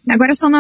Agora são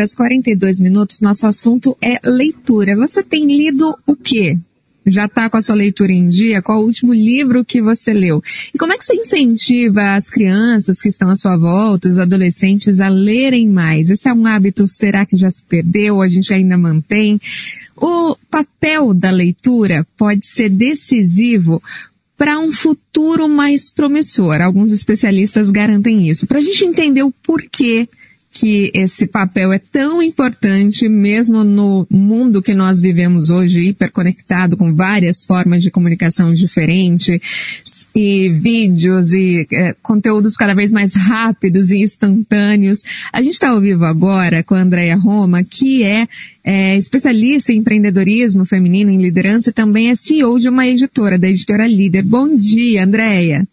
9h42, nosso assunto é leitura. Você tem lido o quê? Já está com a sua leitura em dia? Qual o último livro que você leu? E como é que você incentiva as crianças que estão à sua volta, os adolescentes, a lerem mais? Esse é um hábito, será que já se perdeu? A gente ainda mantém? O papel da leitura pode ser decisivo para um futuro mais promissor. Alguns especialistas garantem isso. Para a gente entender o porquê que esse papel é tão importante, mesmo no mundo que nós vivemos hoje, hiperconectado, com várias formas de comunicação diferentes, e vídeos e conteúdos cada vez mais rápidos e instantâneos. A gente está ao vivo agora com a Andréia Roma, que é especialista em empreendedorismo feminino, em liderança, e também é CEO de uma editora, da Editora Líder. Bom dia, Andréia.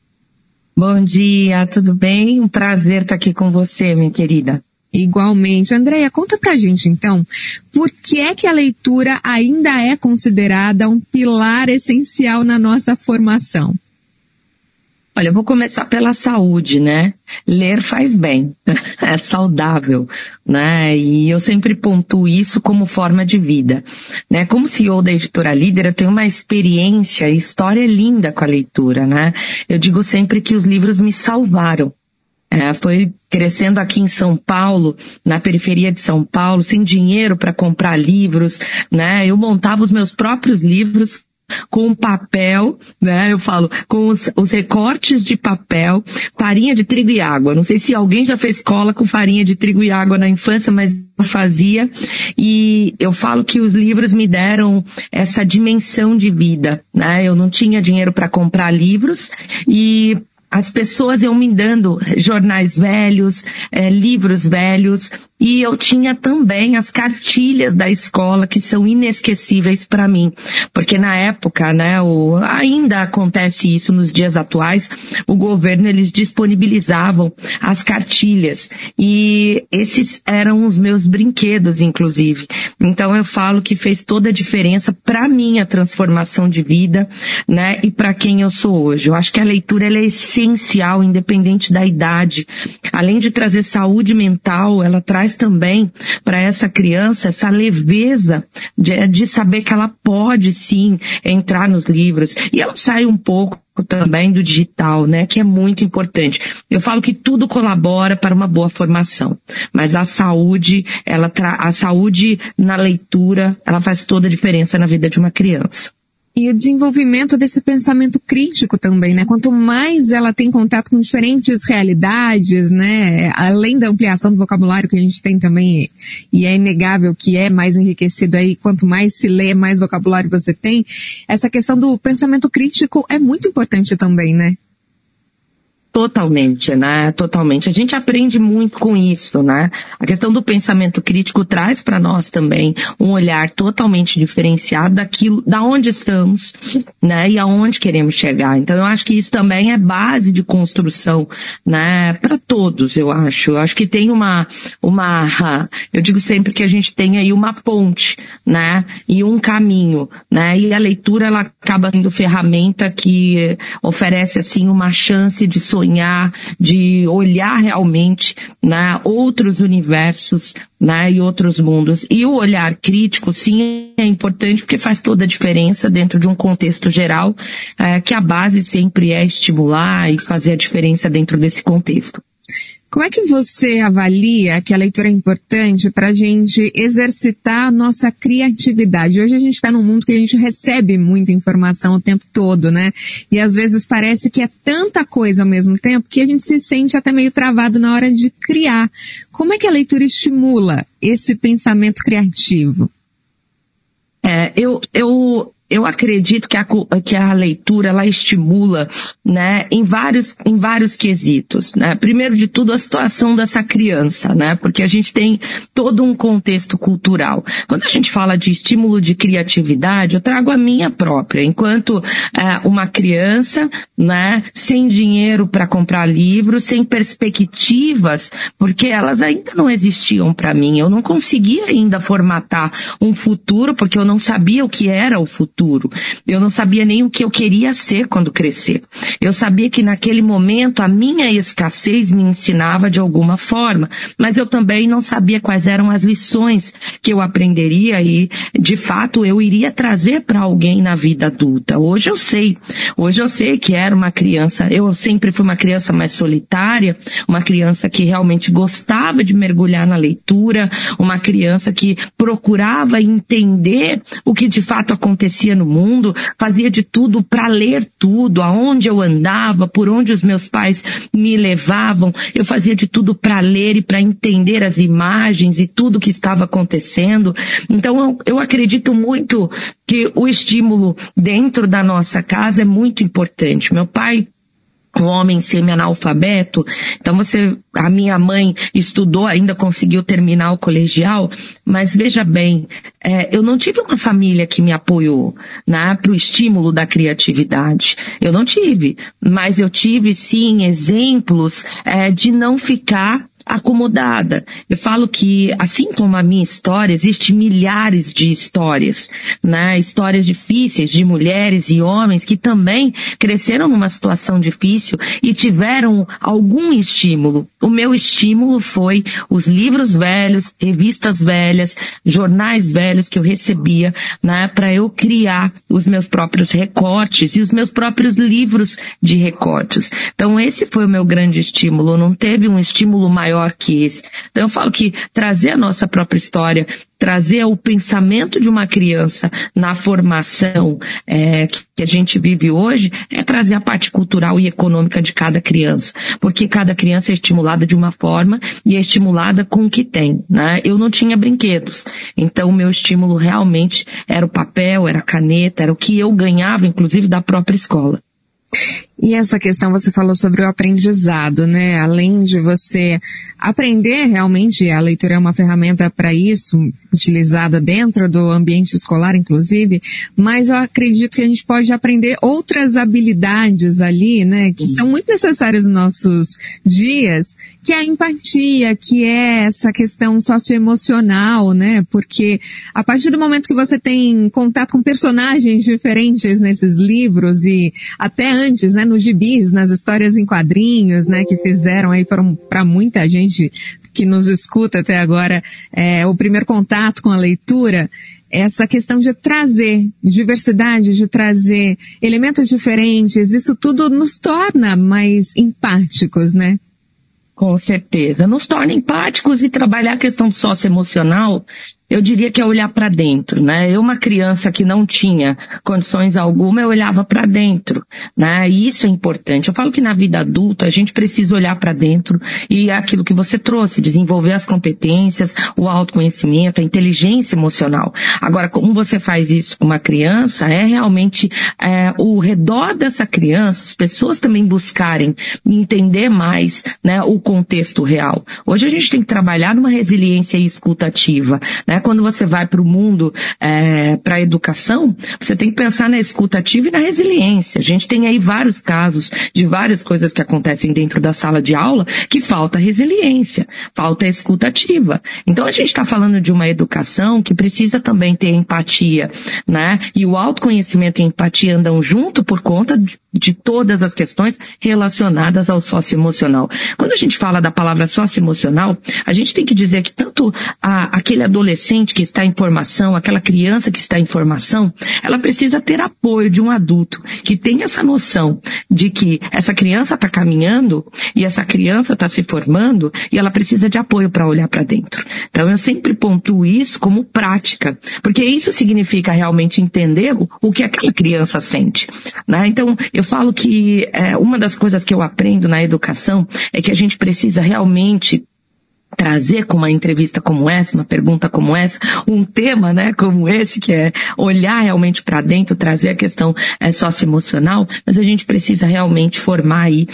Bom dia, tudo bem? Um prazer estar aqui com você, minha querida. Igualmente. Andréia, conta pra gente então, por que é que a leitura ainda é considerada um pilar essencial na nossa formação? Olha, eu vou começar pela saúde, né? Ler faz bem, é saudável, né? E eu sempre pontuo isso como forma de vida, né? Como CEO da Editora Líder, eu tenho uma experiência e história linda com a leitura, né? Eu digo sempre que os livros me salvaram. Foi crescendo aqui em São Paulo, na periferia de São Paulo, sem dinheiro para comprar livros, né? Eu montava os meus próprios livros com papel, né, eu falo, com os recortes de papel, farinha de trigo e água. Não sei se alguém já fez cola com farinha de trigo e água na infância, mas eu fazia. E eu falo que os livros me deram essa dimensão de vida, né? Eu não tinha dinheiro para comprar livros e as pessoas iam me dando jornais velhos, livros velhos, e eu tinha também as cartilhas da escola que são inesquecíveis para mim, porque na época, né, ainda acontece isso nos dias atuais, o governo, eles disponibilizavam as cartilhas, e esses eram os meus brinquedos, inclusive. Então eu falo que fez toda a diferença para minha transformação de vida, né, e para quem eu sou hoje. Eu acho que a leitura, ela é essencial, independente da idade. Além de trazer saúde mental, ela traz também para essa criança essa leveza de saber que ela pode sim entrar nos livros. E ela sai um pouco também do digital, né, que é muito importante. Eu falo que tudo colabora para uma boa formação, mas a saúde, a saúde na leitura, ela faz toda a diferença na vida de uma criança. E o desenvolvimento desse pensamento crítico também, né? Quanto mais ela tem contato com diferentes realidades, né? Além da ampliação do vocabulário que a gente tem também, e é inegável que é mais enriquecido aí, quanto mais se lê, mais vocabulário você tem, essa questão do pensamento crítico é muito importante também, né? Totalmente, né? Totalmente. A gente aprende muito com isso, né? A questão do pensamento crítico traz para nós também um olhar totalmente diferenciado daquilo, da onde estamos, né? E aonde queremos chegar. Então eu acho que isso também é base de construção, né? Para todos, eu acho. Eu acho que tem eu digo sempre que a gente tem aí uma ponte, né? E um caminho, né? E a leitura, ela acaba sendo ferramenta que oferece, assim, uma chance de sonhar, de olhar realmente, né, outros universos, né, e outros mundos. E o olhar crítico, sim, é importante porque faz toda a diferença dentro de um contexto geral, que a base sempre é estimular e fazer a diferença dentro desse contexto. Como é que você avalia que a leitura é importante para a gente exercitar a nossa criatividade? Hoje a gente está num mundo que a gente recebe muita informação o tempo todo, né? E às vezes parece que é tanta coisa ao mesmo tempo que a gente se sente até meio travado na hora de criar. Como é que a leitura estimula esse pensamento criativo? Eu acredito que a leitura, ela estimula, né, em vários quesitos, né? Primeiro de tudo, a situação dessa criança, né? Porque a gente tem todo um contexto cultural. Quando a gente fala de estímulo de criatividade, eu trago a minha própria. Enquanto uma criança, né, sem dinheiro para comprar livros, sem perspectivas, porque elas ainda não existiam para mim. Eu não conseguia ainda formatar um futuro, porque eu não sabia o que era o futuro. futuro. Eu não sabia nem o que eu queria ser quando crescer. Eu sabia que naquele momento a minha escassez me ensinava de alguma forma, mas eu também não sabia quais eram as lições que eu aprenderia e, de fato, eu iria trazer para alguém na vida adulta. Hoje eu sei que era uma criança, eu sempre fui uma criança mais solitária, uma criança que realmente gostava de mergulhar na leitura, uma criança que procurava entender o que de fato acontecia no mundo, fazia de tudo para ler tudo, aonde eu andava, por onde os meus pais me levavam, eu fazia de tudo para ler e para entender as imagens e tudo que estava acontecendo. Então eu acredito muito que o estímulo dentro da nossa casa é muito importante. Meu pai, um homem semi-analfabeto, então a minha mãe estudou, ainda conseguiu terminar o colegial, mas veja bem, eu não tive uma família que me apoiou, né, para o estímulo da criatividade. Eu não tive, mas eu tive sim exemplos de não ficar acomodada. Eu falo que, assim como a minha história, existem milhares de histórias, né? Histórias difíceis de mulheres e homens que também cresceram numa situação difícil e tiveram algum estímulo. O meu estímulo foi os livros velhos, revistas velhas, jornais velhos que eu recebia, né? Para eu criar os meus próprios recortes e os meus próprios livros de recortes. Então esse foi o meu grande estímulo. Não teve um estímulo maior que esse. Então eu falo que trazer a nossa própria história, trazer o pensamento de uma criança na formação que a gente vive hoje, é trazer a parte cultural e econômica de cada criança. Porque cada criança é estimulada de uma forma e é estimulada com o que tem, né? Eu não tinha brinquedos. Então o meu estímulo realmente era o papel, era a caneta, era o que eu ganhava, inclusive, da própria escola. E essa questão, você falou sobre o aprendizado, né? Além de você aprender, realmente, a leitura é uma ferramenta para isso, utilizada dentro do ambiente escolar, inclusive, mas eu acredito que a gente pode aprender outras habilidades ali, né? Que são muito necessárias nos nossos dias, que é a empatia, que é essa questão socioemocional, né? Porque a partir do momento que você tem contato com personagens diferentes nesses livros e até antes, né? Nos gibis, nas histórias em quadrinhos, né? Que fizeram aí, foram para muita gente que nos escuta até agora, o primeiro contato com a leitura, essa questão de trazer diversidade, de trazer elementos diferentes, isso tudo nos torna mais empáticos, né? Com certeza. Nos torna empáticos e trabalhar a questão socioemocional, eu diria que é olhar para dentro, né? Eu, uma criança que não tinha condições alguma, eu olhava para dentro, né? E isso é importante. Eu falo que na vida adulta a gente precisa olhar para dentro e aquilo que você trouxe, desenvolver as competências, o autoconhecimento, a inteligência emocional. Agora, como você faz isso com uma criança, é realmente o redor dessa criança, as pessoas também buscarem entender mais, né, o contexto real. Hoje a gente tem que trabalhar numa resiliência escutativa, né? Quando você vai para o mundo, para a educação, você tem que pensar na escutativa e na resiliência. A gente tem aí vários casos de várias coisas que acontecem dentro da sala de aula que falta resiliência, falta escutativa. Então a gente está falando de uma educação que precisa também ter empatia, né? E o autoconhecimento e a empatia andam junto por conta de todas as questões relacionadas ao socioemocional. Quando a gente fala da palavra socioemocional, a gente tem que dizer que tanto aquele adolescente que está em formação, aquela criança que está em formação, ela precisa ter apoio de um adulto que tem essa noção de que essa criança está caminhando e essa criança está se formando e ela precisa de apoio para olhar para dentro. Então eu sempre pontuo isso como prática, porque isso significa realmente entender o que aquela criança sente, né? Então eu falo que uma das coisas que eu aprendo na educação é que a gente precisa realmente trazer com uma entrevista como essa, uma pergunta como essa, um tema, né, como esse, que é olhar realmente para dentro, trazer a questão socioemocional, mas a gente precisa realmente formar aí,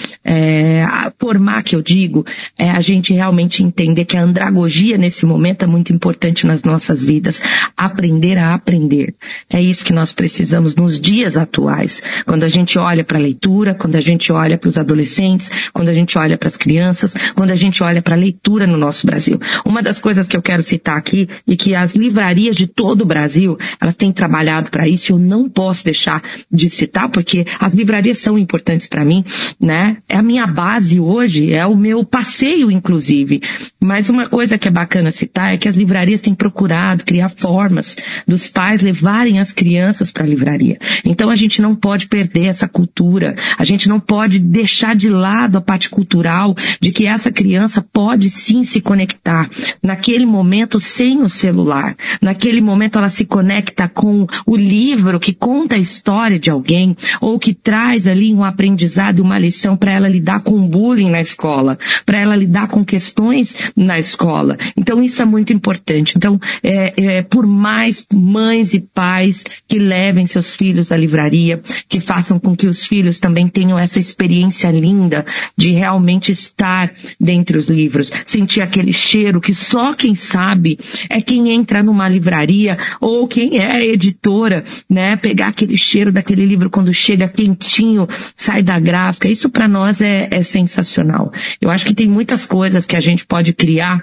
formar, que eu digo, a gente realmente entender que a andragogia nesse momento é muito importante nas nossas vidas, aprender a aprender. É isso que nós precisamos nos dias atuais, quando a gente olha para a leitura, quando a gente olha para os adolescentes, quando a gente olha para as crianças, quando a gente olha para a leitura no nosso Brasil. Uma das coisas que eu quero citar aqui é que as livrarias de todo o Brasil, elas têm trabalhado para isso, e eu não posso deixar de citar, porque as livrarias são importantes para mim, né? É a minha base hoje, é o meu passeio, inclusive. Mas uma coisa que é bacana citar é que as livrarias têm procurado criar formas dos pais levarem as crianças para a livraria. Então a gente não pode perder essa cultura, a gente não pode deixar de lado a parte cultural de que essa criança pode sim se conectar naquele momento sem o celular. Naquele momento ela se conecta com o livro que conta a história de alguém ou que traz ali um aprendizado, uma lição para ela lidar com o bullying na escola, para ela lidar com questões na escola. Então isso é muito importante. Então, por mais mães e pais que levem seus filhos à livraria, que façam com que os filhos também tenham essa experiência linda de realmente estar dentre os livros, sentir aquele cheiro que só quem sabe é quem entra numa livraria ou quem é a editora, né? Pegar aquele cheiro daquele livro quando chega quentinho, sai da gráfica. Isso para nós é sensacional. Eu acho que tem muitas coisas que a gente pode criar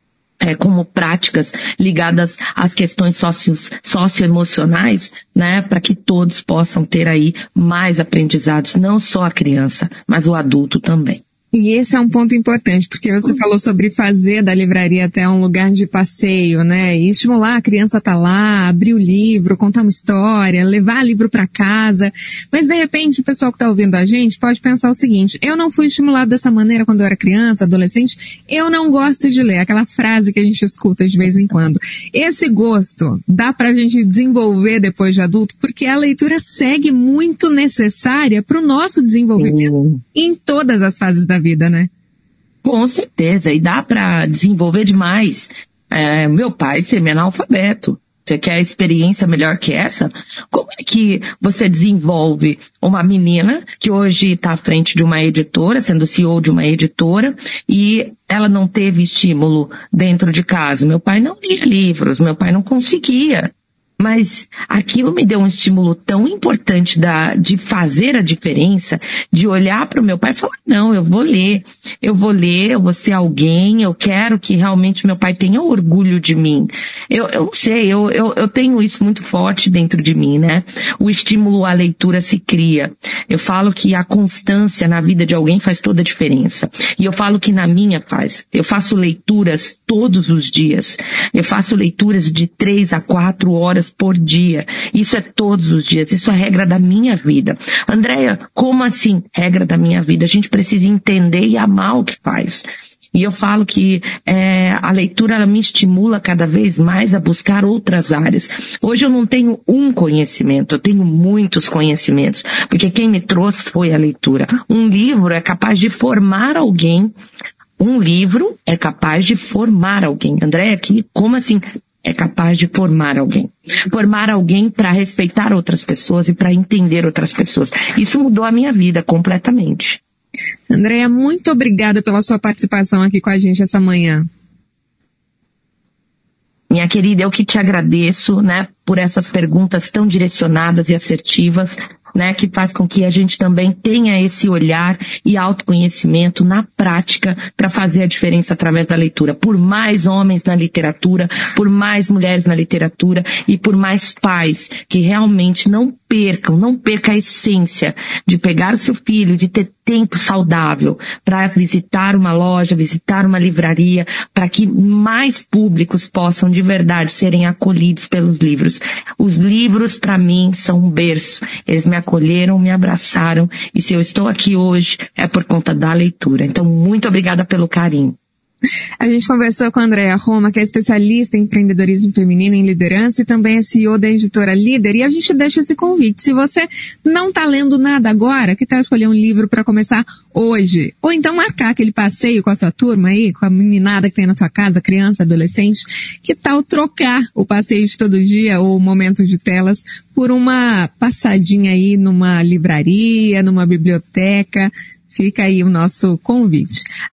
como práticas ligadas às questões socioemocionais, né, para que todos possam ter aí mais aprendizados, não só a criança, mas o adulto também. E esse é um ponto importante, porque você falou sobre fazer da livraria até um lugar de passeio, né? E estimular a criança a estar lá, abrir o livro, contar uma história, levar livro para casa. Mas, de repente, o pessoal que está ouvindo a gente pode pensar o seguinte: eu não fui estimulado dessa maneira quando eu era criança, adolescente, eu não gosto de ler. Aquela frase que a gente escuta de vez em quando. Esse gosto dá pra gente desenvolver depois de adulto, porque a leitura segue muito necessária para o nosso desenvolvimento em todas as fases da vida, né? Com certeza, e dá para desenvolver demais. Meu pai semi-analfabeto. Você quer experiência melhor que essa? Como é que você desenvolve uma menina que hoje está à frente de uma editora, sendo CEO de uma editora, e ela não teve estímulo dentro de casa? Meu pai não lia livros, meu pai não conseguia. Mas aquilo me deu um estímulo tão importante de fazer a diferença, de olhar para o meu pai e falar: não, eu vou ler, eu vou ser alguém, eu quero que realmente meu pai tenha orgulho de mim. Eu sei, eu tenho isso muito forte dentro de mim, né? O estímulo à leitura se cria. Eu falo que a constância na vida de alguém faz toda a diferença. E eu falo que na minha faz. Eu faço leituras todos os dias. Eu faço leituras de 3 a 4 horas por dia. Isso é todos os dias. Isso é regra da minha vida. Andréia, como assim regra da minha vida? A gente precisa entender e amar o que faz. E eu falo que a leitura ela me estimula cada vez mais a buscar outras áreas. Hoje eu não tenho um conhecimento, eu tenho muitos conhecimentos, porque quem me trouxe foi a leitura. Um livro é capaz de formar alguém. Um livro é capaz de formar alguém. Andréia, como assim? É capaz de formar alguém. Formar alguém para respeitar outras pessoas e para entender outras pessoas. Isso mudou a minha vida completamente. Andréia, muito obrigada pela sua participação aqui com a gente essa manhã. Minha querida, eu que te agradeço, né, por essas perguntas tão direcionadas e assertivas, né, que faz com que a gente também tenha esse olhar e autoconhecimento na prática para fazer a diferença através da leitura. Por mais homens na literatura, por mais mulheres na literatura e por mais pais que realmente não perca a essência de pegar o seu filho, de ter tempo saudável para visitar uma loja, visitar uma livraria, para que mais públicos possam de verdade serem acolhidos pelos livros. Os livros, para mim, são um berço. Eles me acolheram, me abraçaram, e se eu estou aqui hoje é por conta da leitura. Então, muito obrigada pelo carinho. A gente conversou com a Andréia Roma, que é especialista em empreendedorismo feminino e em liderança e também é CEO da editora Líder, e a gente deixa esse convite. Se você não está lendo nada agora, que tal escolher um livro para começar hoje? Ou então marcar aquele passeio com a sua turma aí, com a meninada que tem na sua casa, criança, adolescente. Que tal trocar o passeio de todo dia ou o momento de telas por uma passadinha aí numa livraria, numa biblioteca? Fica aí o nosso convite.